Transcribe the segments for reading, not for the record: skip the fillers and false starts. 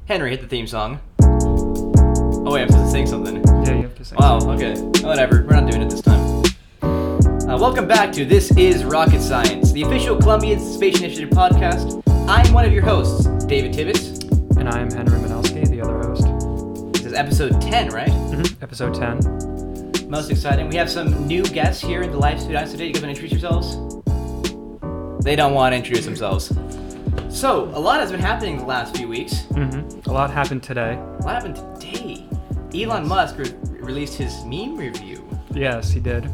Henry, hit the theme song. Oh wait, I'm supposed to sing something. Yeah, you have to sing. Wow, okay. Whatever, we're not doing it this time. Welcome back to This Is Rocket Science, the official Columbian Space Initiative podcast. I'm one of your hosts, David Tibbetts. And I am Henry Manelsky, the other host. This is episode 10, right? Mm-hmm. Episode 10. Most exciting. We have some new guests here in the live studio today. You guys want to introduce yourselves? They don't want to introduce themselves. So, a lot has been happening in the last few weeks. Mm-hmm. A lot happened today. A lot happened today. Elon Musk released his meme review. Yes, he did.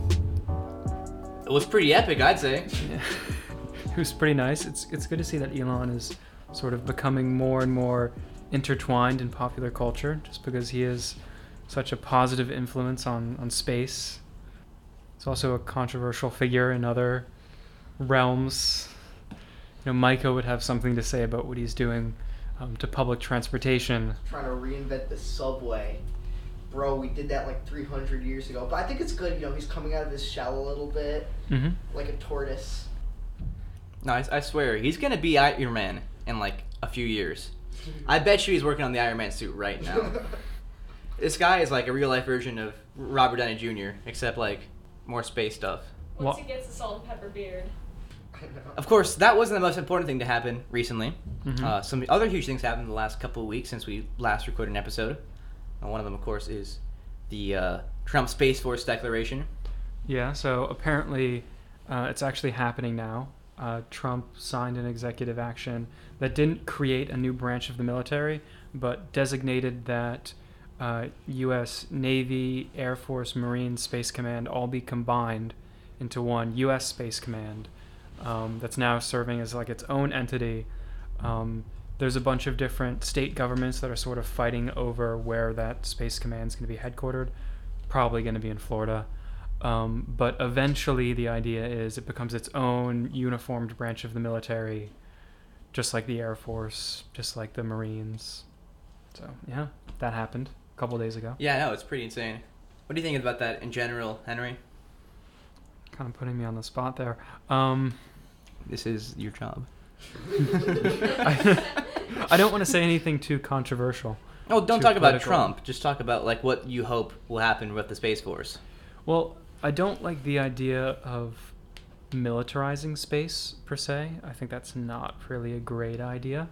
It was pretty epic, I'd say. Yeah. It was pretty nice. It's good to see that Elon is sort of becoming more and more intertwined in popular culture, just because he is such a positive influence on space. He's also a controversial figure in other realms. You know, Micah would have something to say about what he's doing to public transportation. Trying to reinvent the subway. Bro, we did that like 300 years ago. But I think it's good, you know, he's coming out of his shell a little bit. Mm-hmm. Like a tortoise. No, I swear, he's going to be Iron Man in like a few years. I bet you he's working on the Iron Man suit right now. This guy is like a real-life version of Robert Downey Jr., except like more space stuff. Once he gets the salt and pepper beard. Of course, that wasn't the most important thing to happen recently. Mm-hmm. Some other huge things happened in the last couple of weeks since we last recorded an episode. One of them, of course, is the Trump Space Force declaration. Yeah, so apparently it's actually happening now. Trump signed an executive action that didn't create a new branch of the military, but designated that U.S. Navy, Air Force, Marine, Space Command all be combined into one U.S. Space Command that's now serving as like its own entity. There's a bunch of different state governments that are sort of fighting over where that Space Command is going to be headquartered. Probably going to be in Florida. But eventually the idea is it becomes its own uniformed branch of the military, just like the Air Force, just like the Marines. So, yeah, that happened a couple days ago. Yeah, I know, it's pretty insane. What do you think about that in general, Henry? Kind of putting me on the spot there. This is your job. I don't want to say anything too controversial. Oh, don't too talk about political. Trump. Just talk about like what you hope will happen with the Space Force. Well, I don't like the idea of militarizing space per se. I think that's not really a great idea.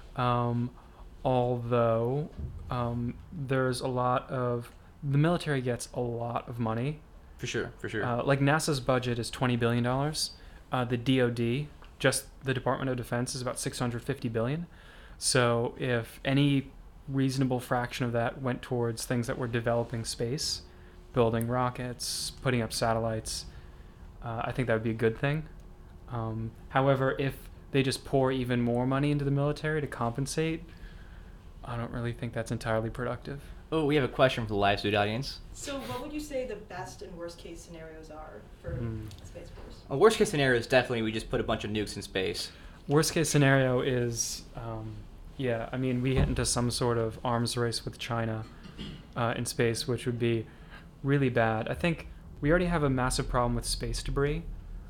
Although there's a lot of the military gets a lot of money. For sure. Like NASA's budget is $20 billion. The DoD, just the Department of Defense, is about $650 billion. So if any reasonable fraction of that went towards things that were developing space, building rockets, putting up satellites, I think that would be a good thing. However, if they just pour even more money into the military to compensate, I don't really think that's entirely productive. Oh, we have a question for the live studio audience. So what would you say the best and worst case scenarios are for Space Force? A worst case scenario is definitely we just put a bunch of nukes in space. Worst case scenario is, we get into some sort of arms race with China in space, which would be really bad. I think we already have a massive problem with space debris,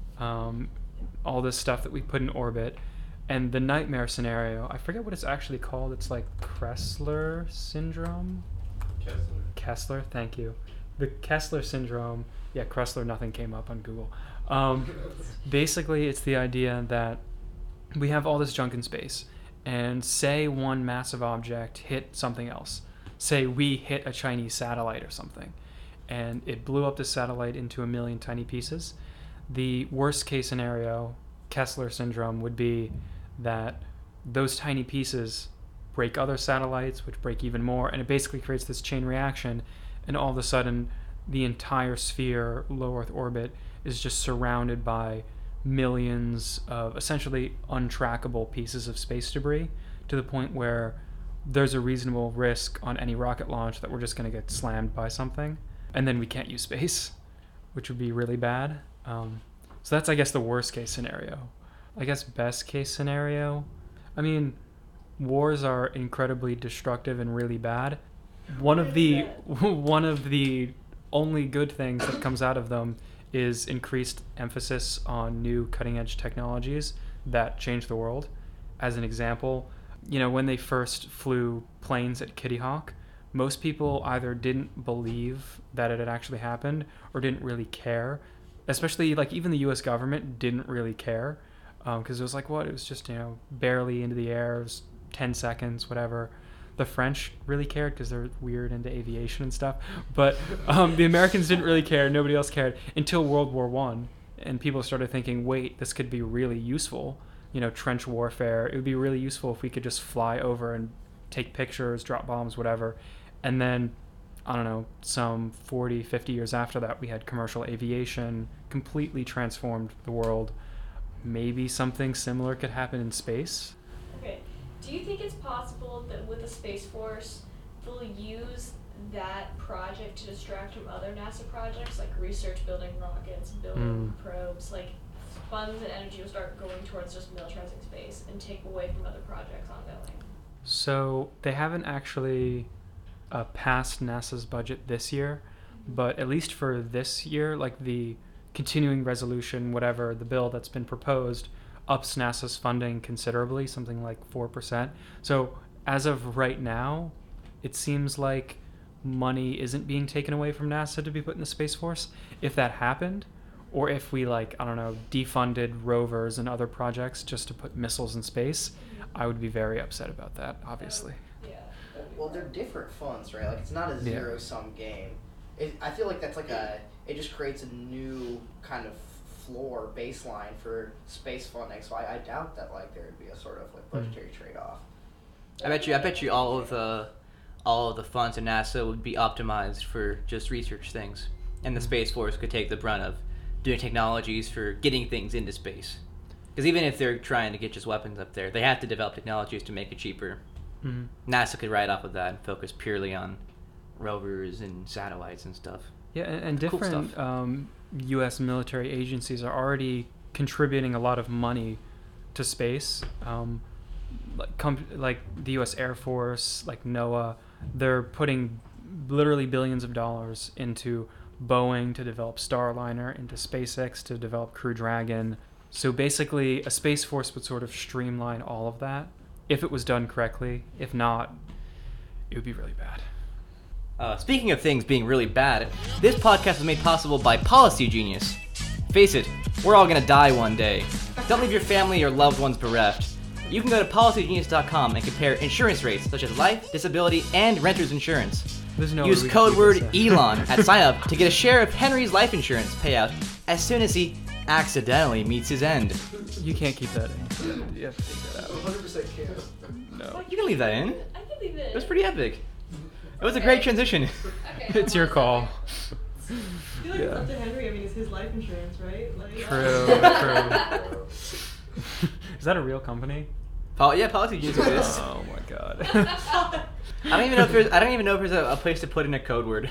all this stuff that we put in orbit. And the nightmare scenario, I forget what it's actually called. It's like Kessler syndrome? Kessler, thank you. The Kessler syndrome, yeah, Kessler, nothing came up on Google. Basically, it's the idea that we have all this junk in space, and say one massive object hit something else. Say we hit a Chinese satellite or something, and it blew up the satellite into a million tiny pieces. The worst case scenario, Kessler syndrome, would be that those tiny pieces break other satellites, which break even more, and it basically creates this chain reaction, and all of a sudden the entire sphere, low Earth orbit, is just surrounded by millions of essentially untrackable pieces of space debris, to the point where there's a reasonable risk on any rocket launch that we're just going to get slammed by something, and then we can't use space, which would be really bad. So that's, I guess, the worst case scenario. I guess best case scenario, wars are incredibly destructive and really bad. One of the only good things that comes out of them is increased emphasis on new cutting edge technologies that change the world. As an example, You know, when they first flew planes at Kitty Hawk, most people either didn't believe that it had actually happened or didn't really care. Especially, like, even the U.S. government didn't really care because it was like, what? It was just, you know, barely into the air. It was 10 seconds, whatever. The French really cared because they're weird into aviation and stuff. But the Americans didn't really care. Nobody else cared until World War I. And people started thinking, wait, this could be really useful. You know, trench warfare. It would be really useful if we could just fly over and take pictures, drop bombs, whatever. And then, I don't know, some 40, 50 years after that, we had commercial aviation, completely transformed the world. Maybe something similar could happen in space. Okay. Do you think it's possible that with the Space Force, they'll use that project to distract from other NASA projects, like research building rockets, building probes, like funds and energy will start going towards just militarizing space and take away from other projects ongoing? So they haven't actually passed NASA's budget this year, but at least for this year, like the continuing resolution, whatever, the bill that's been proposed, ups NASA's funding considerably, something like 4%. So as of right now, it seems like money isn't being taken away from NASA to be put in the Space Force. If that happened, or if we, like, I don't know, defunded rovers and other projects just to put missiles in space, I would be very upset about that, obviously. Yeah. Well, they're different funds, right? Like, it's not a zero-sum game. I feel like that's like it just creates a new kind of floor baseline for space funding. So I doubt that, like, there would be a sort of like budgetary trade-off. I bet you all of the funds in NASA would be optimized for just research things, and the Space Force could take the brunt of doing technologies for getting things into space. Because even if they're trying to get just weapons up there, they have to develop technologies to make it cheaper. NASA could ride off of that and focus purely on rovers and satellites and stuff. Yeah, and Cool different stuff. U.S. military agencies are already contributing a lot of money to space. Like the U.S. Air Force, like NOAA, they're putting literally billions of dollars into Boeing to develop Starliner, into SpaceX to develop Crew Dragon. So basically, a Space Force would sort of streamline all of that if it was done correctly. If not, it would be really bad. Speaking of things being really bad, this podcast was made possible by Policy Genius. Face it, we're all gonna die one day. Don't leave your family or loved ones bereft. You can go to policygenius.com and compare insurance rates such as life, disability, and renter's insurance. Use code word ELON at sign up to get a share of Henry's life insurance payout as soon as he accidentally meets his end. You can't keep that in. You have to take that out. 100% can. No. You can leave that in. I can leave it. It was pretty epic. It was a great transition. Okay, It's your call. I feel like it's up to Henry. I mean, it's his life insurance, right? Like, True. Is that a real company? Yeah, Policy Genius exists. Oh my god. I don't even know if there's a place to put in a code word.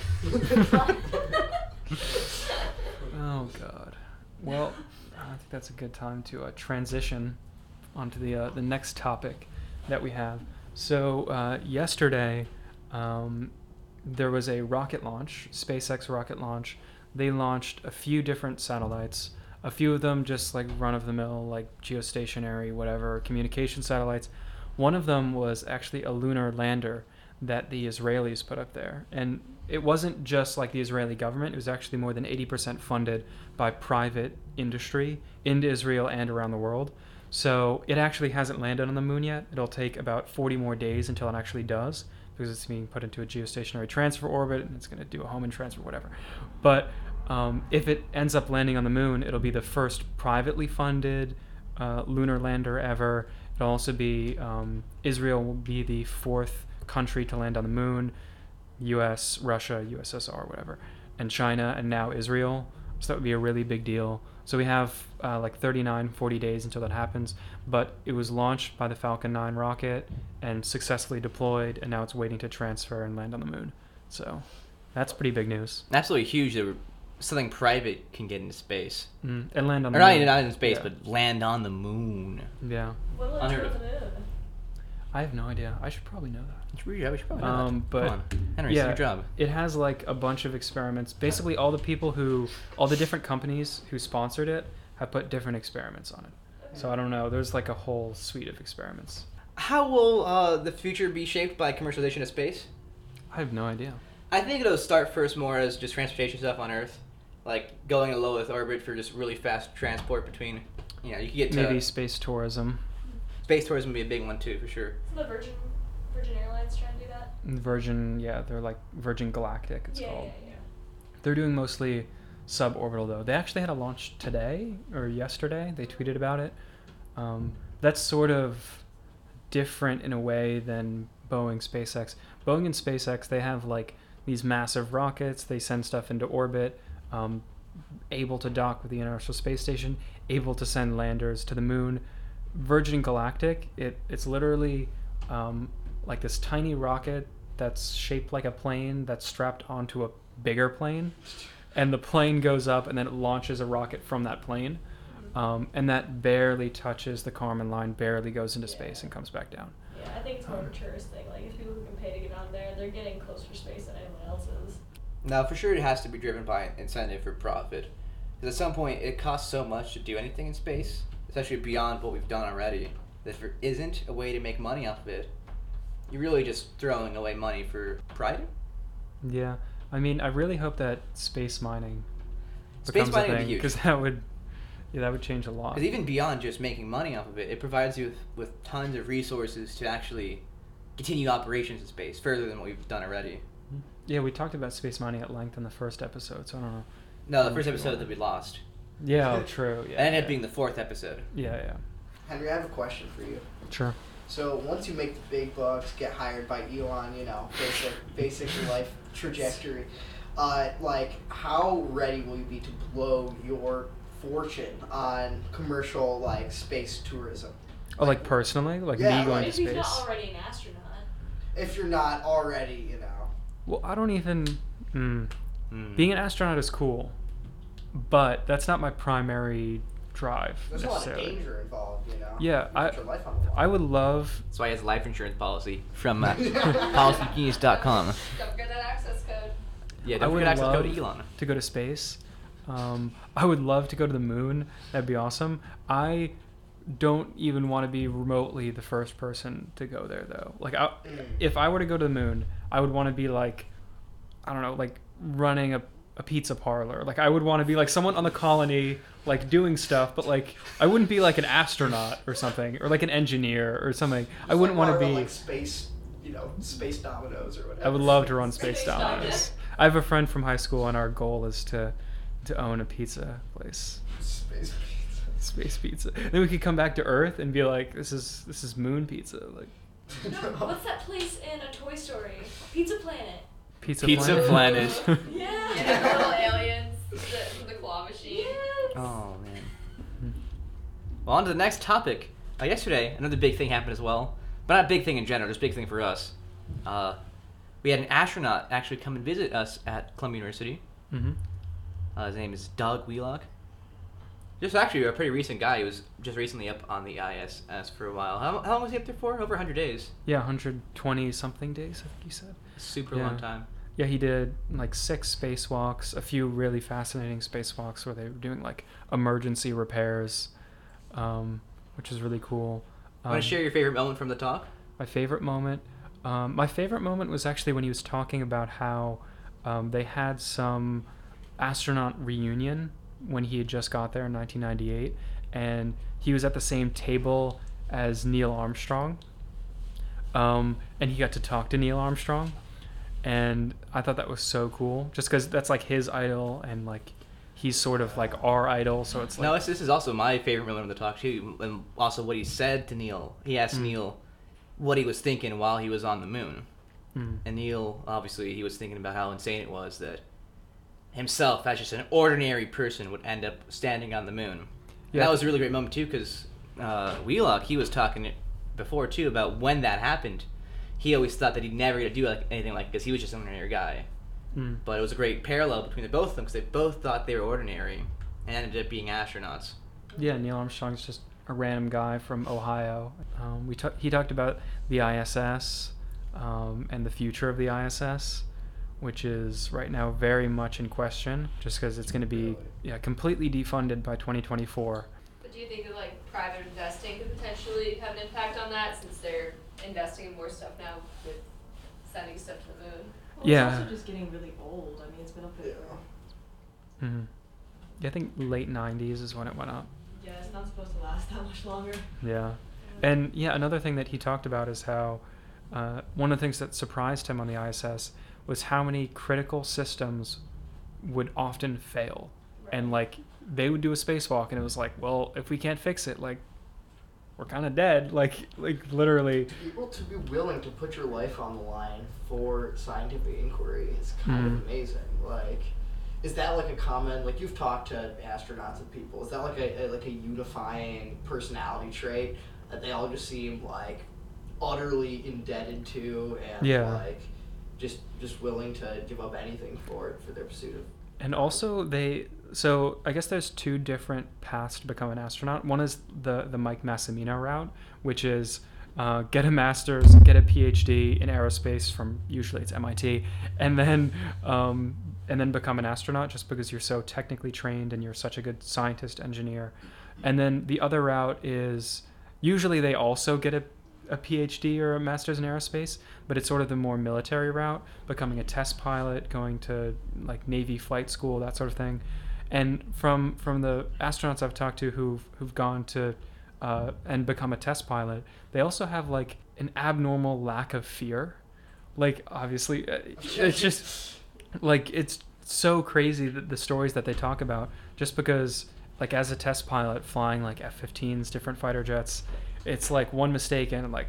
Oh god. Well, I think that's a good time to transition onto the next topic that we have. So yesterday, there was a rocket launch, SpaceX rocket launch. They launched a few different satellites. A few of them just like run-of-the-mill, like geostationary, whatever, communication satellites. One of them was actually a lunar lander that the Israelis put up there. And it wasn't just like the Israeli government. It was actually more than 80% funded by private industry in Israel and around the world. So it actually hasn't landed on the moon yet. It'll take about 40 more days until it actually does, because it's being put into a geostationary transfer orbit, and it's going to do a Hohmann transfer, whatever. But if it ends up landing on the moon, it'll be the first privately funded lunar lander ever. It'll also be, Israel will be the fourth country to land on the moon, US, Russia, USSR, whatever, and China, and now Israel. So that would be a really big deal. So we have like 39, 40 days until that happens, but it was launched by the Falcon 9 rocket and successfully deployed, and now it's waiting to transfer and land on the moon. So that's pretty big news. Absolutely huge that something private can get into space. And land on the Or moon. not in space, Yeah. but land on the moon. Yeah. What will it Unheard do on of. the moon? I have no idea. I should probably know that. We should probably know that. But Come on. Henry, it's your job. It has like a bunch of experiments. Basically, all the different companies who sponsored it have put different experiments on it. So I don't know. There's like a whole suite of experiments. How will the future be shaped by commercialization of space? I have no idea. I think it'll start first more as just transportation stuff on Earth, like going in low Earth orbit for just really fast transport between. You know, you can get to Maybe space tourism. space tourism would be a big one too, for sure. The Virgin Airlines trying to do that. Virgin, yeah, they're like Virgin Galactic, it's yeah, called. yeah. They're doing mostly suborbital though. They actually had a launch today or yesterday. They tweeted about it. That's sort of different in a way than Boeing, SpaceX. Boeing and SpaceX, they have like these massive rockets. They send stuff into orbit, able to dock with the International Space Station, able to send landers to the moon. Virgin Galactic, it's literally like this tiny rocket that's shaped like a plane that's strapped onto a bigger plane, and the plane goes up and then it launches a rocket from that plane, and that barely touches the Kármán line, barely goes into space and comes back down. Yeah, I think it's more of a tourist thing. Like, if people who can pay to get on there, they're getting closer to space than anyone else is. Now, for sure, it has to be driven by incentive for profit, because at some point it costs so much to do anything in space, especially beyond what we've done already, that if there isn't a way to make money off of it, you're really just throwing away money for pride. Yeah, I mean, I really hope that space mining Space becomes mining a would be thing, huge. because that would change a lot. Because even beyond just making money off of it, it provides you with tons of resources to actually continue operations in space further than what we've done already. Yeah, we talked about space mining at length in the first episode, so I don't know. No, the first episode that we lost. Yeah, oh, true. Yeah, That ended yeah. up being the 4th episode. Yeah. Henry, I have a question for you. Sure. So once you make the big bucks, get hired by Elon, basic life trajectory, like how ready will you be to blow your fortune on commercial like space tourism? Oh, like personally? Like Yeah, me going like- to If he's not space? already an astronaut. If you're not already, Well, I don't even... Being an astronaut is cool, but that's not my primary drive, there's a lot of necessarily. danger involved, Yeah, You put your life on the line. I would love... That's why he has a life insurance policy from policygenius.com. Don't forget that access code. Yeah, I don't would forget access love code to Elon. to go to space. I would love to go to the moon. That'd be awesome. I don't even want to be remotely the first person to go there, though. Like, if I were to go to the moon, I would want to be like, I don't know, like running a pizza parlor. Like, I would want to be like someone on the colony, like doing stuff, but like I wouldn't be like an astronaut or something, or like an engineer or something. I wouldn't want to be like space, space dominoes or whatever. I would love to run Space Space Dominoes. Dominoes. I have a friend from high school, and our goal is to own a pizza place, Space pizza. Space Pizza. Then we could come back to Earth and be like, this is Moon Pizza, like No, what's that place in a Toy Story? Pizza Planet. Pizza Planet. Yeah. Yeah, the little aliens, the claw machine. Yes. Oh, man. Well, on to the next topic. Yesterday, another big thing happened as well. But not a big thing in general, just a big thing for us. We had an astronaut actually come and visit us at Columbia University. Mm-hmm. His name is Doug Wheelock. Just actually a pretty recent guy. He was just recently up on the ISS for a while. How long was he up there for? Over 100 days. Yeah, 120 something days, I think you said. Super Yeah. long time. Yeah, he did like 6 spacewalks, a few really fascinating spacewalks where they were doing like emergency repairs, which is really cool. Want to share your favorite moment from the talk? My favorite moment was actually when he was talking about how they had some astronaut reunion when he had just got there in 1998, and he was at the same table as Neil Armstrong, and he got to talk to Neil Armstrong, and I thought that was so cool, just because that's like his idol, and like he's sort of like our idol, so it's like... No, this is also my favorite moment of the talk too, and also what he said to Neil. He asked Neil what he was thinking while he was on the moon. And Neil, obviously, he was thinking about how insane it was that himself, as just an ordinary person, would end up standing on the moon. And Yeah. that was a really great moment, too, because Wheelock, he was talking before, too, about when that happened. He always thought that he'd never get to do anything like this. He was just an ordinary guy. But it was a great parallel between the both of them, because they both thought they were ordinary and ended up being astronauts. Yeah, Neil Armstrong's just a random guy from Ohio. He talked about the ISS and the future of the ISS, which is right now very much in question, just because it's going to be completely defunded by 2024. But do you think that like private investing could potentially have an impact on that, since they're investing in more stuff now with sending stuff to the moon. Well, Yeah. It's also just getting really old. I mean, it's been up there. Mm-hmm. Yeah, I think late 90s is when it went up. Yeah, it's not supposed to last that much longer. Yeah. And yeah, another thing that he talked about is how one of the things that surprised him on the ISS was how many critical systems would often fail. And like they would do a spacewalk and it was like, well, if we can't fix it, like we're kind of dead. Like literally. People to be willing to put your life on the line for scientific inquiry is kind of amazing. Like, is that like a common, like you've talked to astronauts and people, is that like a unifying personality trait that they all just seem like utterly indebted to and like just willing to give up anything for it, for their pursuit of? And also so I guess there's two different paths to become an astronaut. One is the Mike Massimino route, which is get a master's, get a PhD in aerospace from, usually it's MIT, and then become an astronaut just because you're so technically trained and you're such a good scientist, engineer. And then the other route is usually they also get a PhD or a master's in aerospace, but it's sort of the more military route, becoming a test pilot, going to like Navy flight school, that sort of thing. And from the astronauts I've talked to who've gone to and become a test pilot, they also have like an abnormal lack of fear. Like obviously, it's just like it's so crazy that the stories that they talk about. Just because like as a test pilot flying like F-15s, different fighter jets, it's like one mistake and like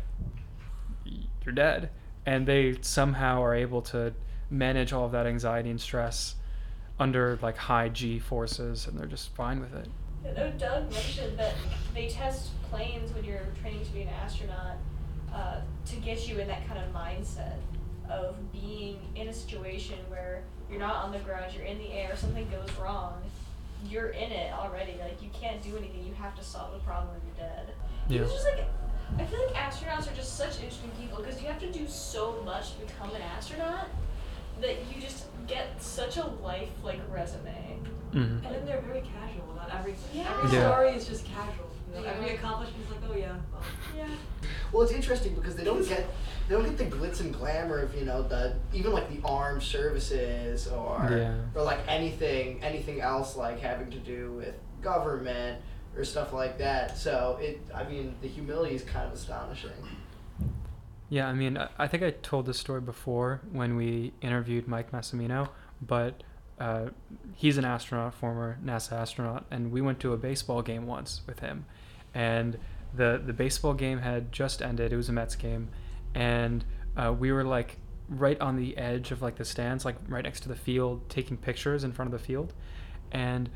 you're dead. And they somehow are able to manage all of that anxiety and stress under like high G forces, and they're just fine with it. I know Doug mentioned that they test planes when you're training to be an astronaut to get you in that kind of mindset of being in a situation where you're not on the ground, you're in the air, something goes wrong, you're in it already. Like you can't do anything, you have to solve the problem or you're dead. Yeah. It's just like, I feel like astronauts are just such interesting people because you have to do so much to become an astronaut that you just get such a life like resume. Mm-hmm. And then they're very casual about everything. Yeah. Every Yeah. story is just casual. You know, Yeah. every accomplishment is like, oh yeah. Well, Yeah. Well, it's interesting because they don't get the glitz and glamour of, you know, the even like the armed services or like anything else like having to do with government or stuff like that. So the humility is kind of astonishing. Yeah, I mean, I think I told this story before when we interviewed Mike Massimino, but he's an astronaut, former NASA astronaut, and we went to a baseball game once with him. And the baseball game had just ended. It was a Mets game. And we were like right on the edge of like the stands, like right next to the field, taking pictures in front of the field. And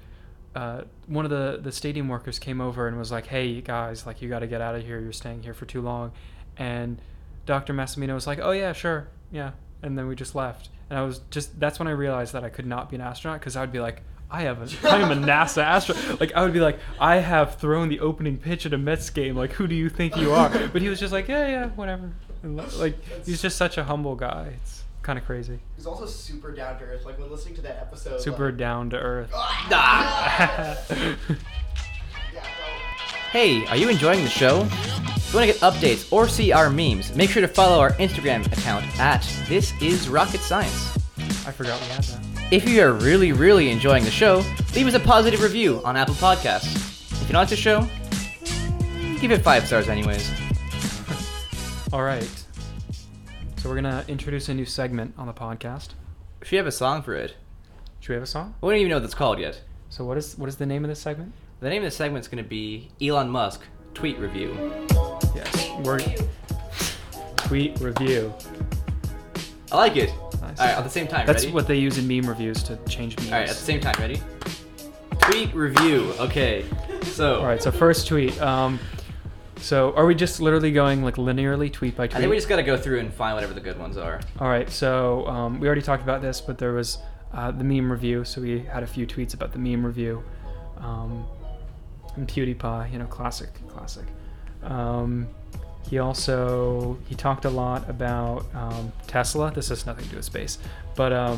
one of the stadium workers came over and was like, hey, you guys, like you got to get out of here. You're staying here for too long. And Dr. Massimino was like, oh yeah, sure. Yeah. And then we just left. And that's when I realized that I could not be an astronaut, because I would be like, I am a NASA astronaut. Like, I would be like, I have thrown the opening pitch at a Mets game. Like, who do you think you are? But he was just like, yeah, whatever. And like, he's just such a humble guy. It's kind of crazy. He's also super down to earth. Like when listening to that episode. Super like, down to earth. Yeah, Hey, are you enjoying the show? If you want to get updates or see our memes, make sure to follow our Instagram account at @ThisIsRocketScience. I forgot we had that. If you are really, really enjoying the show, leave us a positive review on Apple Podcasts. If you don't like the show, give it 5 stars anyways. All right. So we're going to introduce a new segment on the podcast. Should we have a song for it? Should we have a song? We don't even know what it's called yet. So what is the name of this segment? The name of the segment is going to be Elon Musk Tweet Review. Yes. Tweet review. I like it. Nice. Alright, at the same time, That's ready? what they use in meme reviews to change memes. Alright, at the same time, ready? Tweet review. Okay. So. All right, so first tweet. So are we just literally going like linearly, tweet by tweet? I think we just got to go through and find whatever the good ones are. All right, so we already talked about this, but there was the meme review. So we had a few tweets about the meme review. And PewDiePie, classic. He talked a lot about Tesla. This has nothing to do with space, but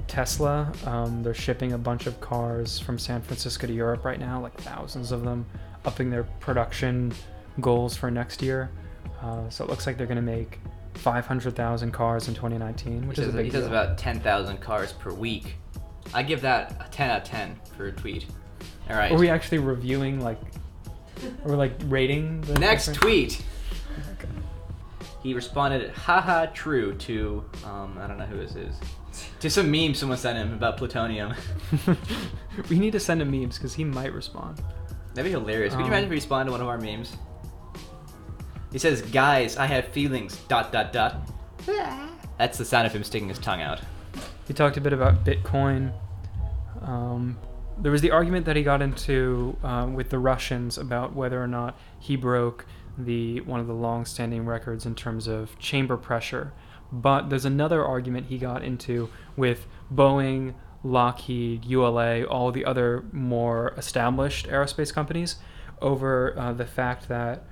Tesla, they're shipping a bunch of cars from San Francisco to Europe right now, like thousands of them. upping their production goals for next year. So it looks like they're going to make 500,000 cars in 2019, which is a big He deal. says about 10,000 cars per week. I give that a 10 out of 10 for a tweet. All right. Are we actually reviewing, like, or like rating the Next different- tweet. He responded, haha, true, to, I don't know who this is. To some meme someone sent him about plutonium. We need to send him memes because he might respond. That'd be hilarious. Could you imagine if he responded to one of our memes? He says, guys, I have feelings, ... That's the sound of him sticking his tongue out. He talked a bit about Bitcoin. There was the argument that he got into with the Russians about whether or not he broke one of the long-standing records in terms of chamber pressure. But there's another argument he got into with Boeing, Lockheed, ULA, all the other more established aerospace companies over the fact that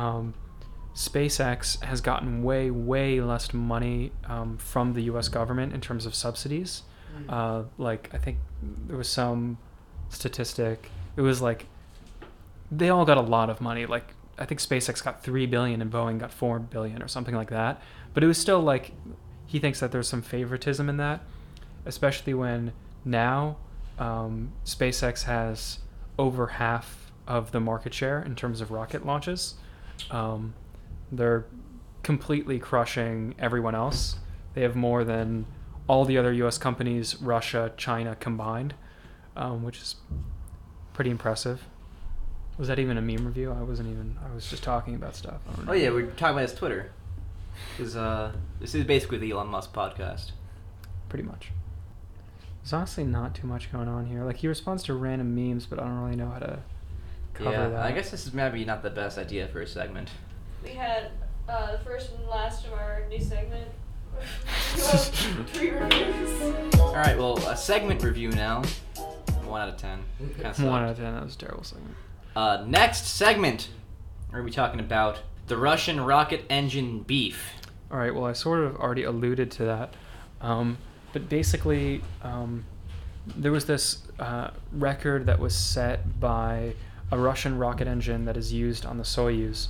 SpaceX has gotten way, way less money from the U.S. government in terms of subsidies. Like, I think there was some statistic. It was like they all got a lot of money. Like, I think SpaceX got $3 billion and Boeing got $4 billion or something like that. But it was still like, he thinks that there's some favoritism in that, especially when now SpaceX has over half of the market share in terms of rocket launches. They're completely crushing everyone else. They have more than all the other U.S. companies, Russia, China combined, which is pretty impressive. Was that even a meme review? I was just talking about stuff. I don't know. Oh yeah, we're talking about his Twitter. This is basically the Elon Musk podcast. Pretty much. There's honestly not too much going on here. Like, he responds to random memes, but I don't really know how to cover that. I guess this is maybe not the best idea for a segment. We had the first and last of our new segment. Tweet reviews. All right, well, a segment review now. 1 out of 10. Kinda sucked. 1 out of 10, that was a terrible segment. Next segment, we're going to be talking about the Russian rocket engine beef. All right, well, I sort of already alluded to that. But basically, there was this record that was set by a Russian rocket engine that is used on the Soyuz.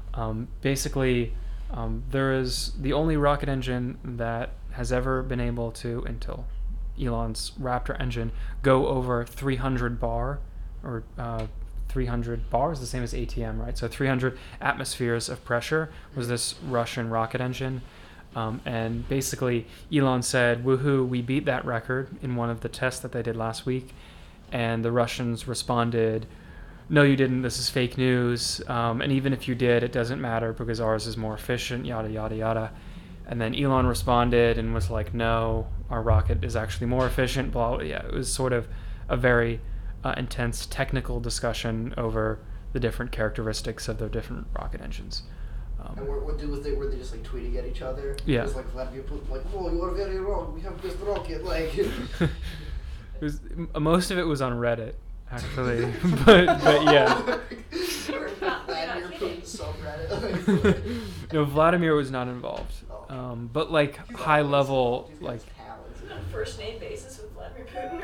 There is the only rocket engine that has ever been able to, until Elon's Raptor engine, go over 300 bar, or 300 bar is the same as ATM, right? So 300 atmospheres of pressure was this Russian rocket engine. And basically, Elon said, woohoo, we beat that record in one of the tests that they did last week. And the Russians responded, no, you didn't, this is fake news. And even if you did, it doesn't matter because ours is more efficient, yada, yada, yada. And then Elon responded and was like, no, our rocket is actually more efficient, blah, blah. Yeah, it was sort of a very intense technical discussion over the different characteristics of their different rocket engines. And what do with it? Were they just like tweeting at each other? Yeah. Just like Vladimir Putin, like, "Oh, you are very wrong. We have this rocket." Like, It was, most of it was on Reddit, actually, but yeah. We're not Vladimir kidding. Putin's subreddit. No, Vladimir was not involved. But like high level, like On a first name basis with Vladimir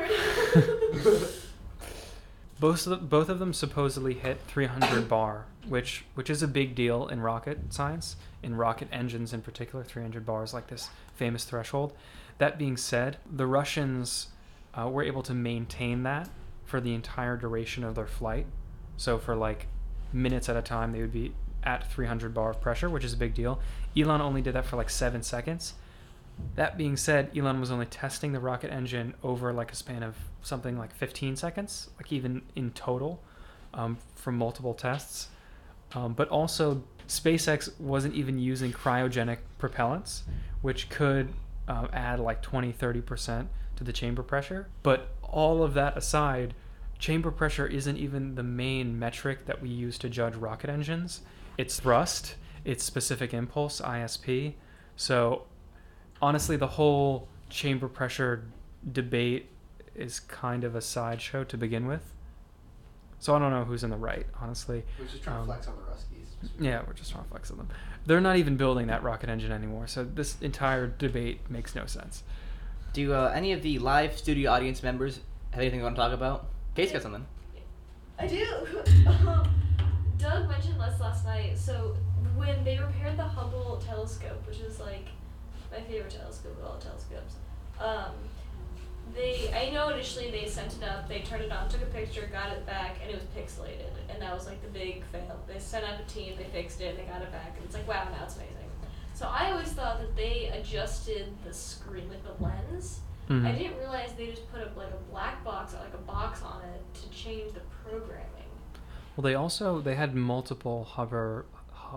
Putin. both of them supposedly hit 300 bar, which is a big deal in rocket science, in rocket engines in particular. 300 bar is like this famous threshold. That being said, the Russians were able to maintain that for the entire duration of their flight. So for like minutes at a time, they would be at 300 bar of pressure, which is a big deal. Elon only did that for like 7 seconds. That being said, Elon was only testing the rocket engine over like a span of something like 15 seconds, like even in total, from multiple tests. But also, SpaceX wasn't even using cryogenic propellants, which could add like 20-30% to the chamber pressure. But all of that aside, chamber pressure isn't even the main metric that we use to judge rocket engines. It's thrust, it's specific impulse, ISP. So honestly, the whole chamber pressure debate is kind of a sideshow to begin with. So I don't know who's in the right, honestly. We're just trying to flex on the Ruskies. Yeah, we're just trying to flex on them. They're not even building that rocket engine anymore, so this entire debate makes no sense. Do any of the live studio audience members have anything they want to talk about? Kate's got something. I do. Doug mentioned last night. So when they repaired the Hubble telescope, which is like my favorite telescope of all telescopes, I know initially they sent it up, they turned it on, took a picture, got it back, and it was pixelated, and that was like the big fail. They sent out a team, they fixed it, they got it back, and it's like, wow, now it's amazing. So I always thought that they adjusted the screen, like the lens. Mhm. I didn't realize they just put up like a black box, or like a box on it to change the programming. Well, they had multiple Hubble,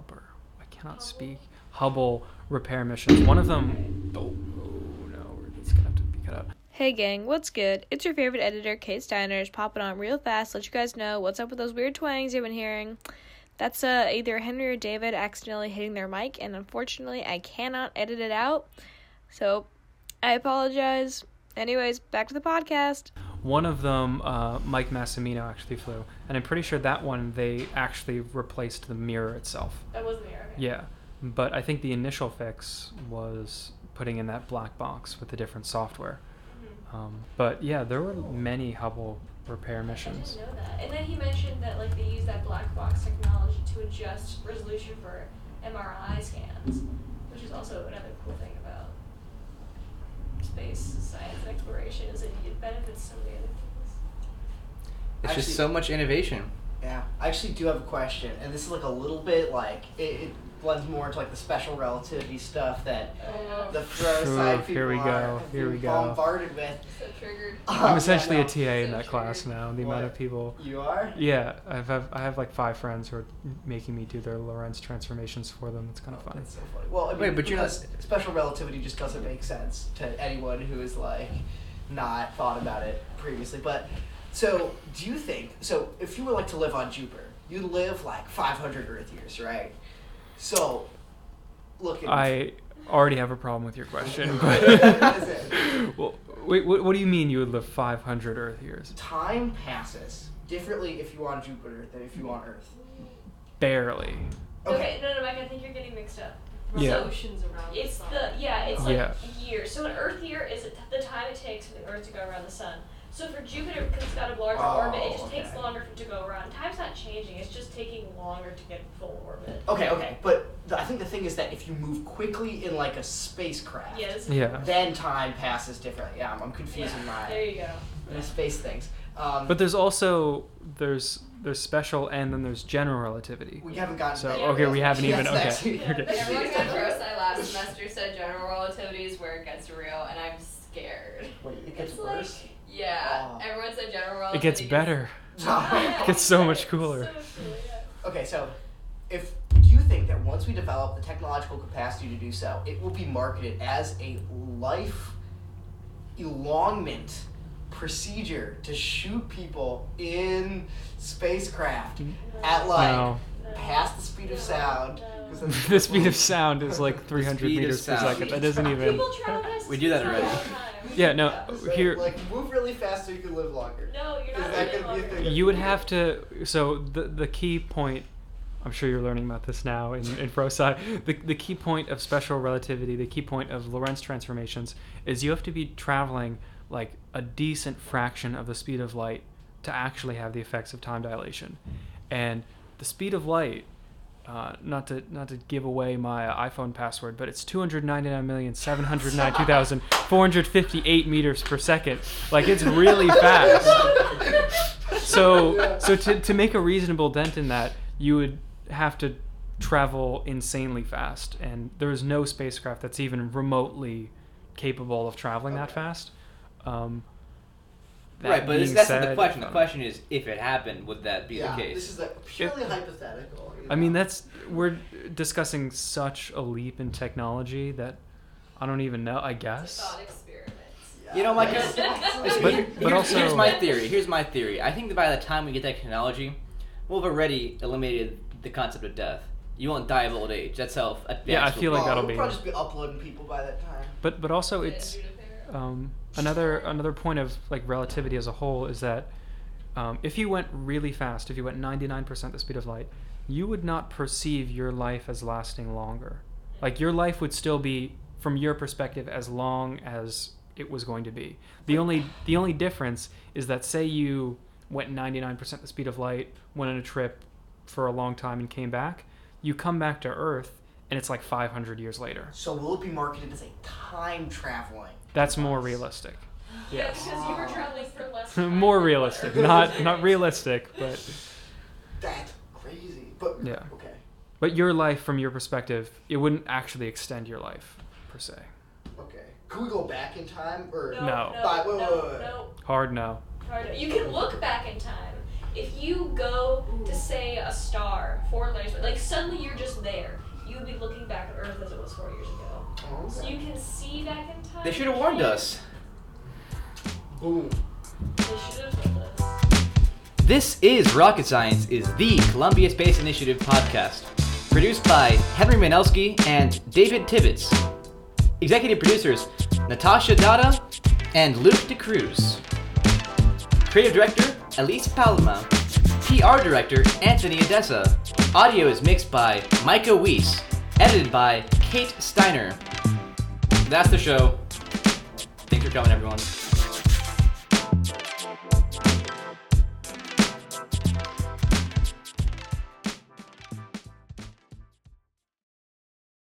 Hubble repair missions. One of them, oh no, it's gonna have to be cut out. Hey gang, what's good? It's your favorite editor, Kate Steiners, popping on real fast, let you guys know what's up with those weird twangs you've been hearing. That's either Henry or David accidentally hitting their mic, and unfortunately I cannot edit it out, so I apologize. Anyways, back to the podcast. One of them, Mike Massimino actually flew, and I'm pretty sure that one they actually replaced the mirror itself. That was the mirror. Okay. Yeah, but I think the initial fix was putting in that black box with the different software. But yeah, there were many Hubble repair missions. I didn't know that. And then he mentioned that like they use that black box technology to adjust resolution for MRI scans, which is also another cool thing about space science and exploration, is that it benefits so many other things. It's Actually- just so much innovation. Yeah, I actually do have a question, and this is like a little bit like it blends more into like the special relativity stuff that the throw side people Here we go. are Here we go. bombarded with. So triggered. I'm essentially yeah, a TA in So that class triggered. now. The amount of people. You are? Yeah, I have like 5 friends who are making me do their Lorentz transformations for them. It's kind of fun. That's so funny. Well, I mean, Wait, but you're not- because special relativity just doesn't make sense to anyone who is like not thought about it previously. But so, do you think? So, if you were like to live on Jupiter, you'd live like 500 Earth years, right? So, look. I already have a problem with your question. What is it? Well, wait, what do you mean you would live 500 Earth years? Time passes differently if you're on Jupiter than if you're on Earth. Barely. Okay, no, Mike, I think you're getting mixed up. Yeah. Oceans around It's the sun. it's Yeah. like years. So an Earth year is the time it takes for the Earth to go around the sun. So for Jupiter, because it's got a larger Oh, orbit, it just takes okay. longer for it to go around. Time's not changing; it's just taking longer to get full orbit. Okay, but I think the thing is that if you move quickly in like a spacecraft, Yeah. Yeah. then time passes differently. Yeah, I'm confusing There you go. my space things. But there's also there's special and then there's general relativity. We haven't gotten. So to that okay, yet. we haven't even Yes, okay. actually. Okay. Everyone who had Prosci last semester said general relativity is where it gets real, and I'm scared. Wait, it gets It's like- worse. Yeah, Oh. everyone said general It relativity. gets better. It gets so much cooler. So much cooler, yeah. Okay, so do you think that once we develop the technological capacity to do so, it will be marketed as a life elongment procedure to shoot people in spacecraft at like No. past the speed of sound? 'Cause that's- The speed of sound is like 300 speed of meters per sound. second. That doesn't even. People travel past We do that all already. the time. Yeah, no. So, Here, like move really fast so you can live longer. No, you're Is not that living gonna be a longer. thing? you would have to. So the key point. I'm sure you're learning about this now in Prosci. The key point of special relativity, the key point of Lorentz transformations, is you have to be traveling like a decent fraction of the speed of light to actually have the effects of time dilation. And the speed of light, not to give away my iPhone password, but it's 299,792,458 meters per second. Like it's really fast. So to make a reasonable dent in that, you would have to travel insanely fast, and there is no spacecraft that's even remotely capable of traveling that fast. That Right, but being that's not the said, question. The question is, if it happened, would that be Yeah, the case? this is like purely hypothetical. you I mean, know? we're discussing such a leap in technology that I don't even know. I It's a guess. thought experiment. Yeah. You know, like, Yes. But also- here's my theory. Here's my theory. I think that by the time we get that technology, we'll have already eliminated the concept of death. You won't die of old age. That's how. Yeah, I feel like that'll we'll be. probably just be uploading people by that time. But also it's another point of like relativity as a whole is that if you went really fast, if you went 99% the speed of light, you would not perceive your life as lasting longer. Like your life would still be, from your perspective, as long as it was going to be. The only difference is that say you went 99% the speed of light, went on a trip for a long time and came back, you come back to Earth and it's like 500 years later. So will it be marketed as a time traveling? That's more realistic. Yeah, Yes. because you were traveling for less time. More realistic. Not realistic, but That's crazy. But Yeah. okay. but your life from your perspective, it wouldn't actually extend your life per se. Okay. Can we go back in time or No. No. But wait. No. Hard no. Hard. You can look back in time. If you go to say a star 4 layers, like suddenly you're just there. You would be looking back at Earth as it was 4 years ago. Oh, So okay. you can see back in time. They should have warned us. Boom. They should have told us. This is Rocket Science is the Columbia Space Initiative podcast. Produced by Henry Manelsky and David Tibbetts. Executive producers Natasha Dada and Luke DeCruz. Creative director Elise Palma. PR director Anthony Odessa. Audio is mixed by Micah Weiss. Edited by Kate Steiner. That's the show. Thanks for coming, everyone.